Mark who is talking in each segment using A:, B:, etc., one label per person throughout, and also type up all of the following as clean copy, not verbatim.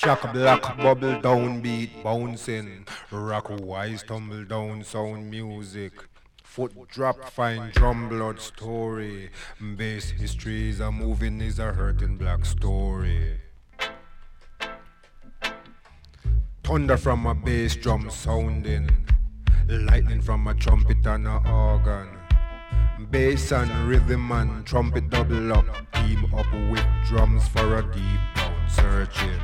A: Shock black bubble down beat bouncing. Rock wise tumble down sound music. Foot drop fine drum blood story. Bass history is a moving is a hurting black story. Thunder from a bass drum sounding. Lightning from a trumpet and a organ. Bass and rhythm and trumpet double up. Team up with drums for a deep down searching.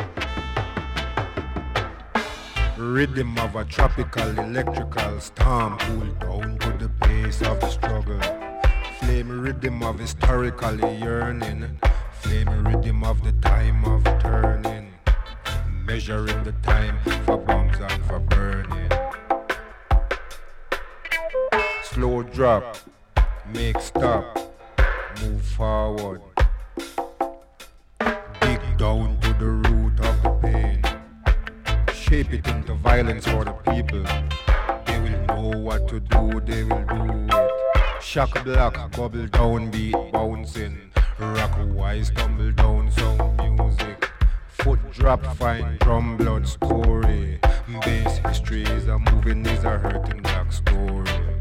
A: Rhythm of a tropical electrical storm. Cool down to the pace of the struggle. Flame rhythm of historically yearning. Flame rhythm of the time of turning. Measuring the time for bombs and for burning. Slow drop, make stop, move forward. Dig down to the root of the pain. Shape it into violence for the people. They will know what to do, they will do it. Shock black, bubble down, beat bouncing. Rock wise, tumble down, sound music. Foot drop, fine drum blood story. Bass history is a moving, is a hurting black story.